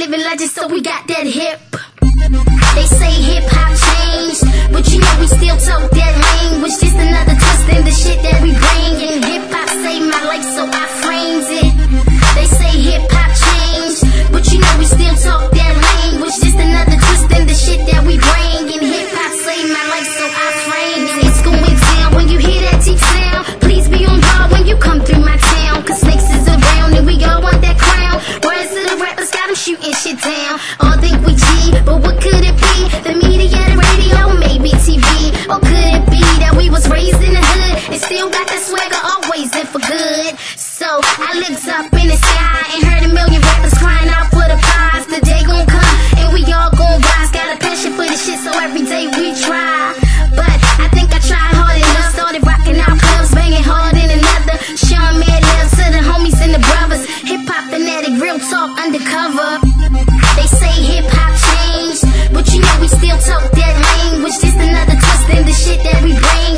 living legends, so we got that hip. They say hip-hop changed, but you know we still talk that language. Just another twist in the shit that we bring in. Hip-hop saved my life, so I framed it. They say hip-hop changed, but you know we still talk that language. Just another twist in the shit that we bring in. Hip-hop saved my life, so I framed it. It's going down when you hear that deep sound. Please be on guard when you come through my town, cause snakes is around and we all want that crown. Words of the rappers got them shooting shit down. All think we G, but what could it be? The media, the radio, maybe TV. Or could it be that we was raised in the hood and still got that swagger, always in for good? So I looked up in the sky and heard a million rappers crying out for the prize. The day gon' come and we all gon' rise. Got a passion for this shit, so every day we try. But I think I tried hard enough. Started rocking out clubs, banging hard in another. Showing mad love to the homies and the brothers. Hip-hop fanatic, real talk undercover. They say hip-hop changed, but you know we still talk that language. Just another twist in the shit that we bring